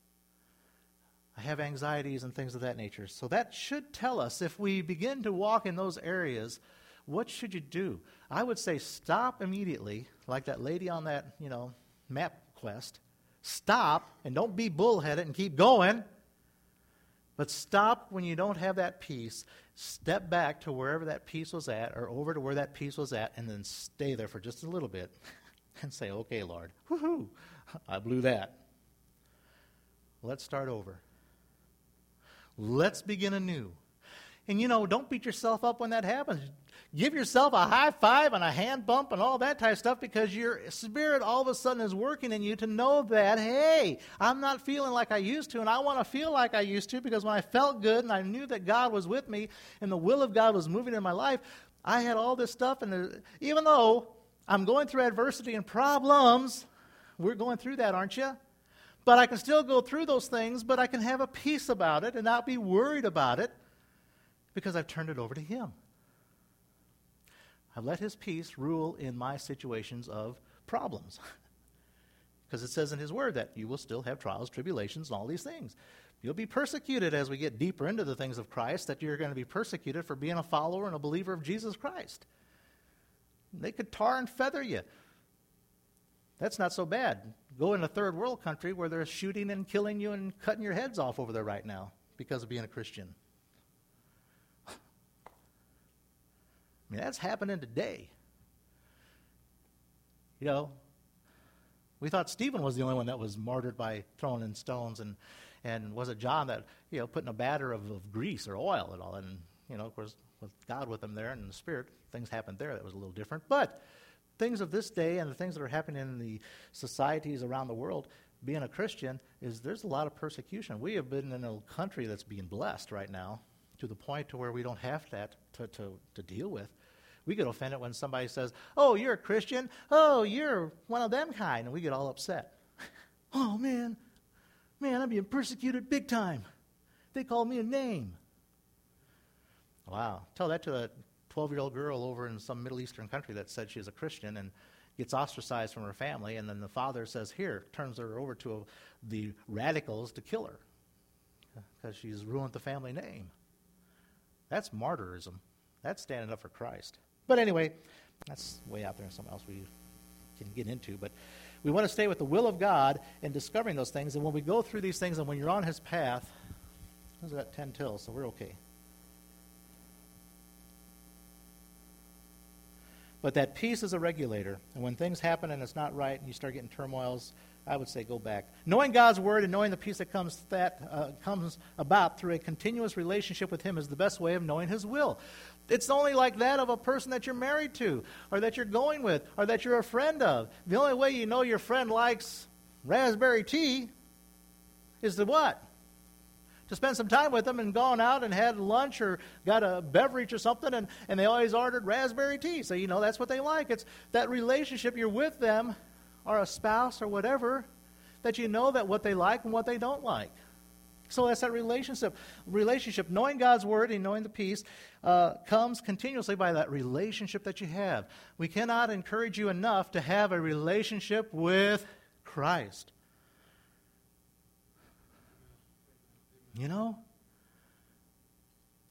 Speaker 1: I have anxieties and things of that nature. So that should tell us, if we begin to walk in those areas, what should you do? I would say stop immediately, like that lady on that, you know, map quest. Stop, and don't be bullheaded and keep going. But stop when you don't have that peace. Step back to wherever that peace was at, or over to where that peace was at, and then stay there for just a little bit and say, okay, Lord, woohoo, I blew that. Let's start over. Let's begin anew. And, you know, don't beat yourself up when that happens. Give yourself a high five and a hand bump and all that type of stuff, because your spirit all of a sudden is working in you to know that, hey, I'm not feeling like I used to, and I want to feel like I used to, because when I felt good and I knew that God was with me and the will of God was moving in my life, I had all this stuff. And even though I'm going through adversity and problems, we're going through that, aren't you? But I can still go through those things, but I can have a peace about it and not be worried about it, because I've turned it over to him. I've let his peace rule in my situations of problems. Because it says in his word that you will still have trials, tribulations, and all these things. You'll be persecuted as we get deeper into the things of Christ, that you're going to be persecuted for being a follower and a believer of Jesus Christ. They could tar and feather you. That's not so bad. Go in a third world country where they're shooting and killing you and cutting your heads off over there right now because of being a Christian. I mean, that's happening today. You know, we thought Stephen was the only one that was martyred by thrown in stones, and, and was it John that, you know, put in a batter of, of grease or oil and all. And, you know, of course, with God with him there and in the Spirit, things happened there that was a little different. But things of this day and the things that are happening in the societies around the world, being a Christian, is there's a lot of persecution. We have been in a country that's being blessed right now to the point to where we don't have that to, to, to deal with. We get offended when somebody says, oh, you're a Christian. Oh, you're one of them kind. And we get all upset. Oh, man. Man, I'm being persecuted big time. They call me a name. Wow. Tell that to a twelve-year-old girl over in some Middle Eastern country that said she's a Christian and gets ostracized from her family, and then the father says, here, turns her over to a, the radicals to kill her because she's ruined the family name. That's martyrism. That's standing up for Christ. But anyway, that's way out there and something else we can get into. But we want to stay with the will of God and discovering those things. And when we go through these things and when you're on his path, who's got ten till, so we're okay. But that peace is a regulator. And when things happen and it's not right and you start getting turmoils, I would say go back. Knowing God's word and knowing the peace that comes that uh, comes about through a continuous relationship with him is the best way of knowing his will. It's only like that of a person that you're married to, or that you're going with, or that you're a friend of. The only way you know your friend likes raspberry tea is to what? To spend some time with them and gone out and had lunch or got a beverage or something, and, and they always ordered raspberry tea. So you know that's what they like. It's that relationship, you're with them, or a spouse or whatever, that you know that what they like and what they don't like. So that's that relationship. Relationship, knowing God's word and knowing the peace, uh, comes continuously by that relationship that you have. We cannot encourage you enough to have a relationship with Christ. You know?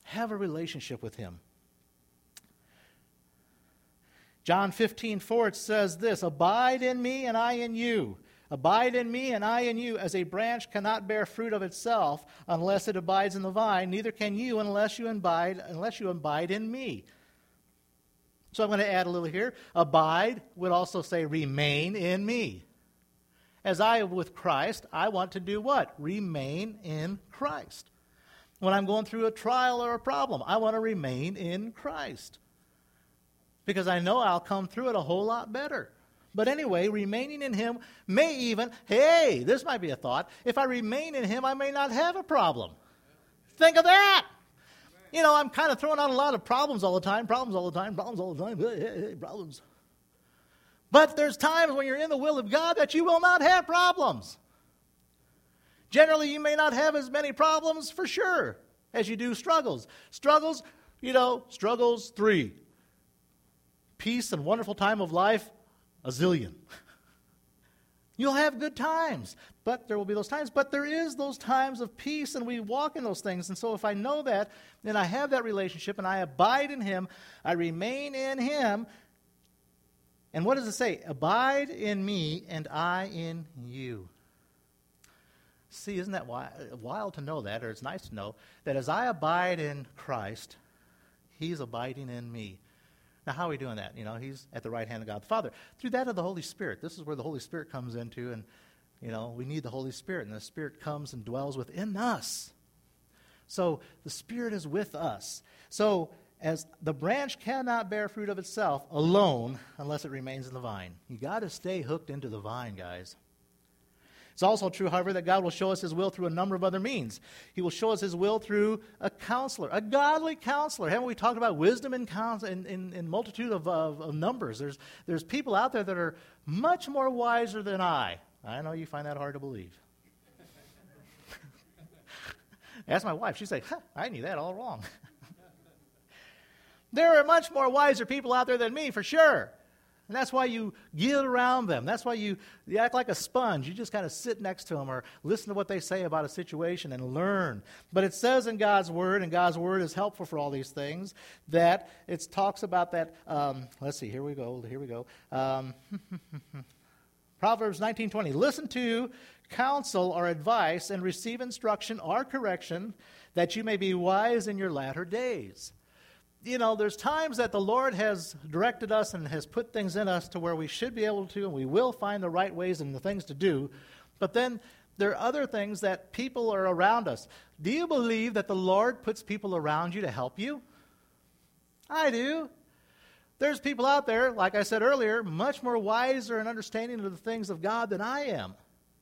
Speaker 1: Have a relationship with him. John fifteen four, it says this, abide in me and I in you. Abide in me and I in you, as a branch cannot bear fruit of itself unless it abides in the vine, neither can you unless you abide, unless you abide in me. So I'm going to add a little here. Abide would also say remain in me. As I am with Christ, I want to do what? Remain in Christ. When I'm going through a trial or a problem, I want to remain in Christ. Because I know I'll come through it a whole lot better. But anyway, remaining in him may even, hey, this might be a thought, if I remain in him, I may not have a problem. Think of that. You know, I'm kind of throwing out a lot of problems all the time, problems all the time, problems all the time, hey, hey, hey, problems. But there's times when you're in the will of God that you will not have problems. Generally, you may not have as many problems, for sure, as you do struggles. Struggles, you know, struggles, three. Peace and wonderful time of life, a zillion. You'll have good times, but there will be those times. But there is those times of peace, and we walk in those things. And so if I know that, then I have that relationship, and I abide in him, I remain in him. And what does it say? Abide in me, and I in you. See, isn't that wild to know that, or it's nice to know, that as I abide in Christ, he's abiding in me. Now, how are we doing that? You know, he's at the right hand of God the Father. Through that of the Holy Spirit. This is where the Holy Spirit comes into, and, you know, we need the Holy Spirit, and the Spirit comes and dwells within us. So the Spirit is with us. So as the branch cannot bear fruit of itself alone unless it remains in the vine. You got to stay hooked into the vine, guys. It's also true, however, that God will show us his will through a number of other means. He will show us his will through a counselor, a godly counselor. Haven't we talked about wisdom in, counsel, in, in, in multitude of, of, of numbers? There's, there's people out there that are much more wiser than I. I know you find that hard to believe. Ask my wife. She'd say, huh, I knew that all wrong. There are much more wiser people out there than me, for sure. And that's why you get around them. That's why you, you act like a sponge. You just kind of sit next to them or listen to what they say about a situation and learn. But it says in God's Word, and God's Word is helpful for all these things, that it talks about that. Um, let's see, here we go, here we go. Um, Proverbs nineteen twenty. Listen to counsel or advice and receive instruction or correction, that you may be wise in your latter days. You know, there's times that the Lord has directed us and has put things in us to where we should be able to, and we will find the right ways and the things to do. But then there are other things that people are around us. Do you believe that the Lord puts people around you to help you? I do. There's people out there, like I said earlier, much more wiser and understanding of the things of God than I am,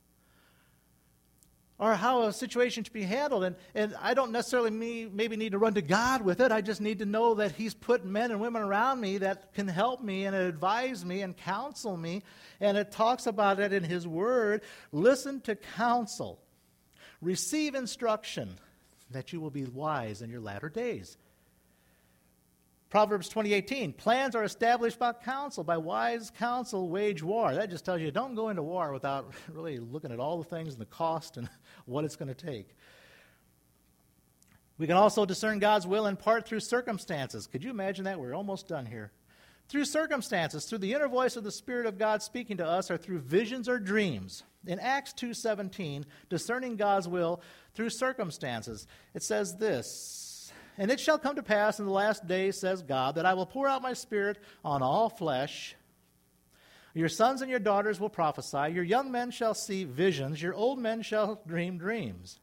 Speaker 1: or how a situation should be handled. And, and I don't necessarily me, maybe need to run to God with it. I just need to know that he's put men and women around me that can help me and advise me and counsel me. And it talks about it in his word. Listen to counsel. Receive instruction, that you will be wise in your latter days. Proverbs twenty eighteen, plans are established by counsel. By wise counsel, wage war. That just tells you don't go into war without really looking at all the things and the cost and what it's going to take. We can also discern God's will in part through circumstances. Could you imagine that? We're almost done here. Through circumstances, through the inner voice of the Spirit of God speaking to us, or through visions or dreams. In Acts two seventeen, discerning God's will through circumstances, it says this, and it shall come to pass in the last days, says God, that I will pour out my Spirit on all flesh. Your sons and your daughters will prophesy. Your young men shall see visions. Your old men shall dream dreams.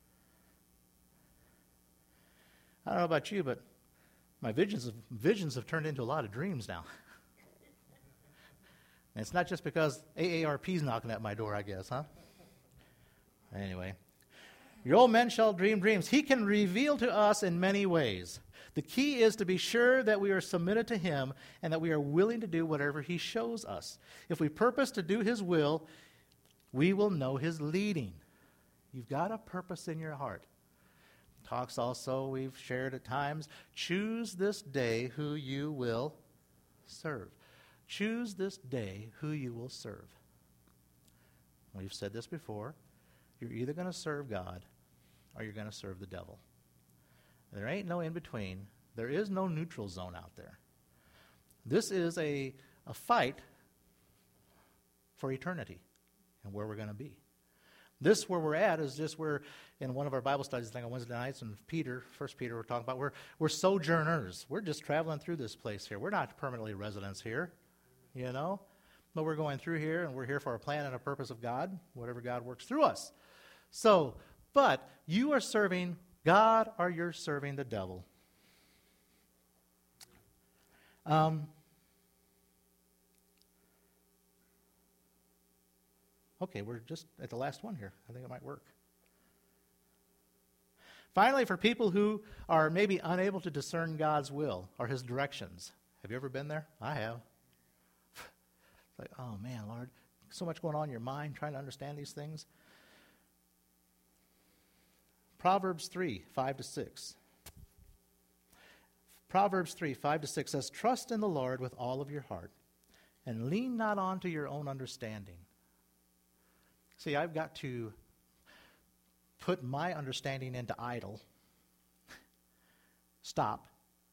Speaker 1: I don't know about you, but my visions have, visions have turned into a lot of dreams now. And it's not just because A A R P's knocking at my door, I guess, huh? Anyway. Your old men shall dream dreams. He can reveal to us in many ways. The key is to be sure that we are submitted to him and that we are willing to do whatever he shows us. If we purpose to do his will, we will know his leading. You've got a purpose in your heart. Talks also, we've shared at times, choose this day who you will serve. Choose this day who you will serve. We've said this before. You're either going to serve God or you're going to serve the devil. There ain't no in-between. There is no neutral zone out there. This is a, a fight for eternity and where we're going to be. This, where we're at, is just where, in one of our Bible studies, I think on Wednesday nights, and Peter, First Peter, we're talking about, we're, we're sojourners. We're just traveling through this place here. We're not permanently residents here, you know. But we're going through here, and we're here for a plan and a purpose of God, whatever God works through us. So, but you are serving God or you're serving the devil. Um, okay, we're just at the last one here. I think it might work. Finally, for people who are maybe unable to discern God's will or his directions. Have you ever been there? I have. It's like, oh man, Lord, so much going on in your mind trying to understand these things. Proverbs three, five to six. Proverbs three, five to six says, trust in the Lord with all of your heart, and lean not on to your own understanding. See, I've got to put my understanding into idle. Stop.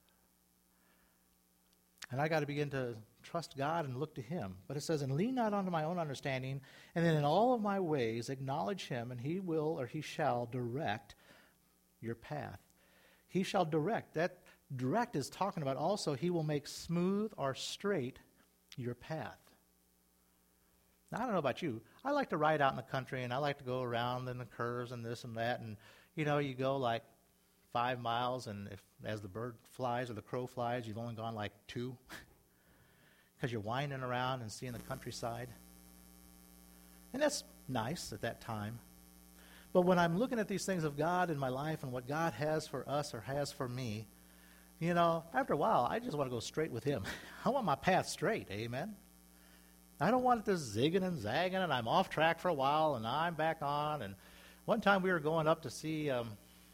Speaker 1: And I got to begin to trust God and look to him. But it says, and lean not onto my own understanding, and then in all of my ways acknowledge him, and he will or he shall direct your path. He shall direct. That direct is talking about also he will make smooth or straight your path. Now, I don't know about you. I like to ride out in the country, and I like to go around in the curves and this and that. And, you know, you go like five miles, and if as the bird flies or the crow flies, you've only gone like two because you're winding around and seeing the countryside. And that's nice at that time. But when I'm looking at these things of God in my life and what God has for us or has for me, you know, after a while, I just want to go straight with him. I want my path straight, amen? I don't want it to zigging and zagging, and I'm off track for a while, and I'm back on. And one time we were going up to see, um,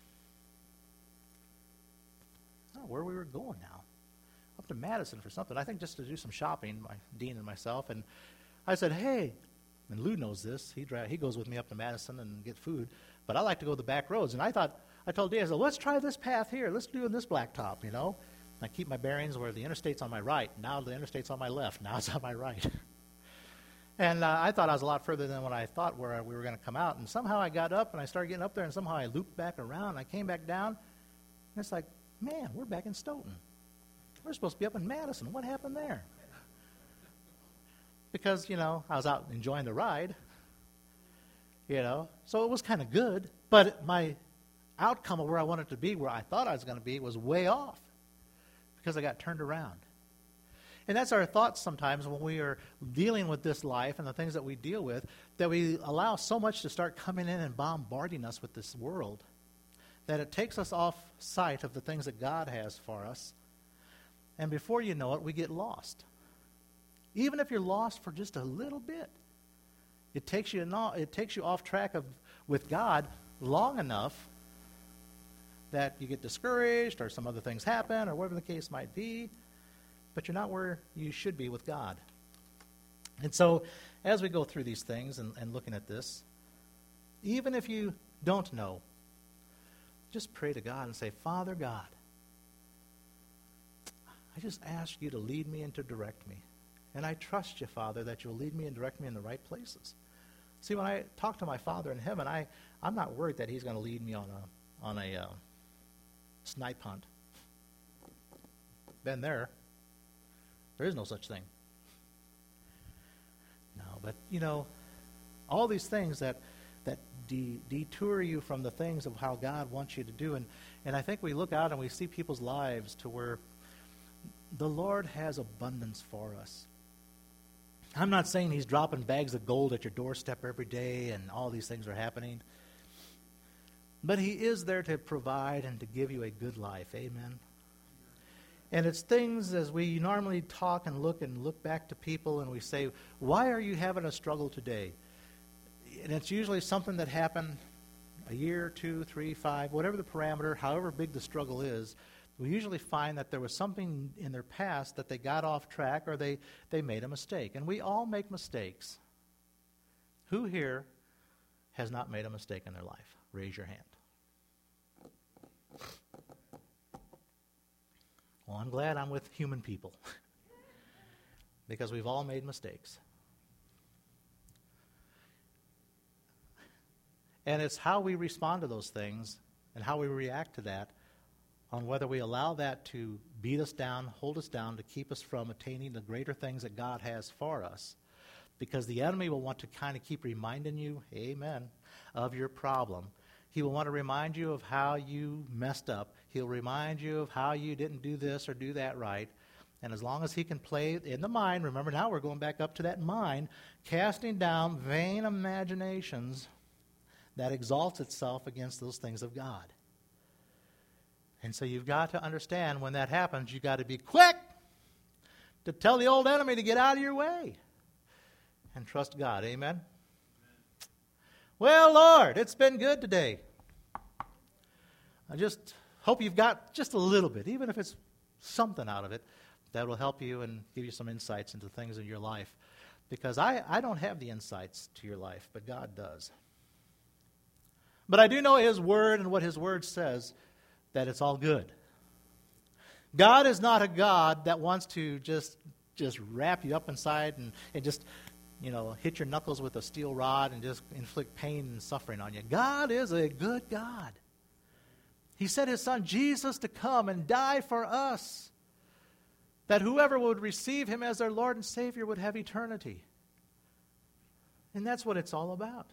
Speaker 1: I don't know where we were going now, up to Madison for something. I think just to do some shopping, my Dean and myself. And I said, hey, and Lou knows this. He dra- he goes with me up to Madison and get food. But I like to go the back roads. And I thought, I told Dean, I said, let's try this path here. Let's do it in this blacktop, you know. I keep my bearings where the interstate's on my right. Now the interstate's on my left. Now it's on my right. And uh, I thought I was a lot further than what I thought where we were going to come out. And somehow I got up, and I started getting up there, and somehow I looped back around. And I came back down, and it's like, man, we're back in Stoughton. We're supposed to be up in Madison. What happened there? Because, you know, I was out enjoying the ride, you know. So it was kind of good. But my outcome of where I wanted to be, where I thought I was going to be, was way off because I got turned around. And that's our thoughts sometimes when we are dealing with this life and the things that we deal with, that we allow so much to start coming in and bombarding us with this world that it takes us off sight of the things that God has for us. And before you know it, we get lost. Even if you're lost for just a little bit, it takes you not, it takes you off track of with God long enough that you get discouraged or some other things happen or whatever the case might be. But you're not where you should be with God. And so, as we go through these things and, and looking at this, even if you don't know, just pray to God and say, Father God, I just ask you to lead me and to direct me. And I trust you, Father, that you'll lead me and direct me in the right places. See, when I talk to my Father in heaven, I, I'm not worried that he's going to lead me on a, on a uh, snipe hunt. Been there. There is no such thing. No, but, you know, all these things that that de- detour you from the things of how God wants you to do. And, and I think we look out and we see people's lives to where the Lord has abundance for us. I'm not saying he's dropping bags of gold at your doorstep every day and all these things are happening. But he is there to provide and to give you a good life. Amen. And it's things as we normally talk and look and look back to people and we say, why are you having a struggle today? And it's usually something that happened a year, two, three, five, whatever the parameter, however big the struggle is. We usually find that there was something in their past that they got off track or they, they made a mistake. And we all make mistakes. Who here has not made a mistake in their life? Raise your hand. Well, I'm glad I'm with human people because we've all made mistakes. And it's how we respond to those things and how we react to that on whether we allow that to beat us down, hold us down, to keep us from attaining the greater things that God has for us. Because the enemy will want to kind of keep reminding you, amen, of your problem. He will want to remind you of how you messed up. He'll remind you of how you didn't do this or do that right. And as long as he can play in the mind, remember now we're going back up to that mind, casting down vain imaginations that exalts itself against those things of God. And so you've got to understand when that happens, you've got to be quick to tell the old enemy to get out of your way and trust God. Amen? Amen. Well, Lord, it's been good today. I just hope you've got just a little bit, even if it's something out of it, that will help you and give you some insights into things in your life. Because I, I don't have the insights to your life, but God does. But I do know His Word and what His Word says, that it's all good. God is not a God that wants to just just wrap you up inside and, and just, you know, hit your knuckles with a steel rod and just inflict pain and suffering on you. God is a good God. He sent His Son Jesus to come and die for us, that whoever would receive Him as their Lord and Savior would have eternity. And that's what it's all about.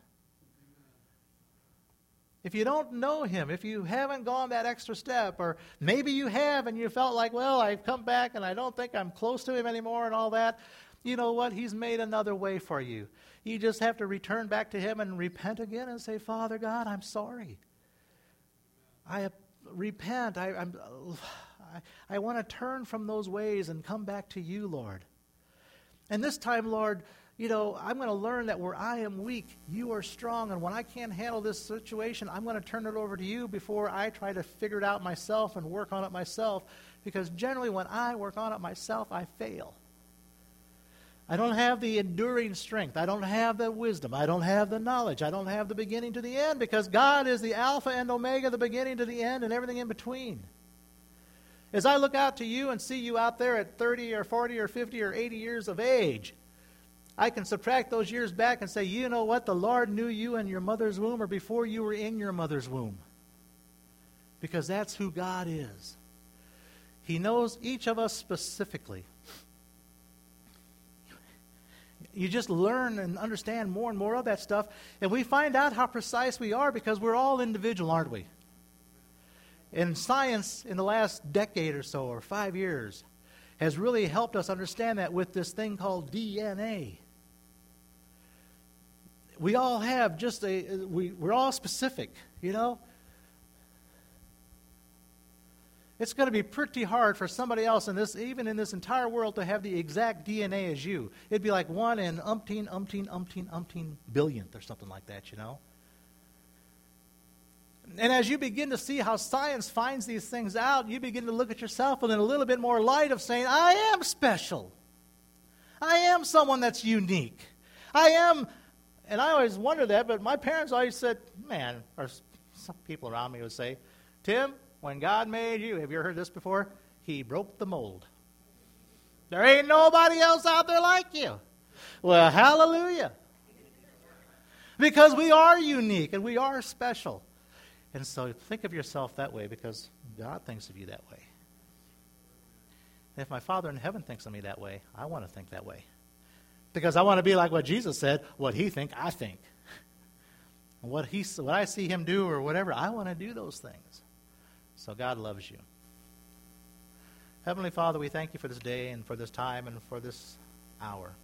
Speaker 1: If you don't know Him, if you haven't gone that extra step, or maybe you have and you felt like, well, I've come back and I don't think I'm close to Him anymore and all that, you know what? He's made another way for you. You just have to return back to Him and repent again and say, Father God, I'm sorry. I repent. I, I'm, I, I want to turn from those ways and come back to you, Lord. And this time, Lord, you know, I'm going to learn that where I am weak, you are strong. And when I can't handle this situation, I'm going to turn it over to you before I try to figure it out myself and work on it myself. Because generally when I work on it myself, I fail. I don't have the enduring strength. I don't have the wisdom. I don't have the knowledge. I don't have the beginning to the end, because God is the Alpha and Omega, the beginning to the end, and everything in between. As I look out to you and see you out there at thirty or forty or fifty or eighty years of age, I can subtract those years back and say, you know what? The Lord knew you in your mother's womb or before you were in your mother's womb. Because that's who God is. He knows each of us specifically. You just learn and understand more and more of that stuff. And we find out how precise we are because we're all individual, aren't we? And science in the last decade or so, or five years, has really helped us understand that with this thing called D N A. We all have just a, we, we're all specific, you know. It's going to be pretty hard for somebody else in this, even in this entire world, to have the exact D N A as you. It'd be like one in umpteen, umpteen, umpteen, umpteen billionth or something like that, you know. And as you begin to see how science finds these things out, you begin to look at yourself with a little bit more light of saying, I am special. I am someone that's unique. I am, and I always wonder that, but my parents always said, man, or some people around me would say, Tim, when God made you, have you ever heard this before? He broke the mold. There ain't nobody else out there like you. Well, hallelujah. Because we are unique and we are special. And so think of yourself that way, because God thinks of you that way. And if my Father in heaven thinks of me that way, I want to think that way. Because I want to be like what Jesus said, what He think, I think. What, he, what I see Him do or whatever, I want to do those things. So God loves you. Heavenly Father, we thank you for this day and for this time and for this hour.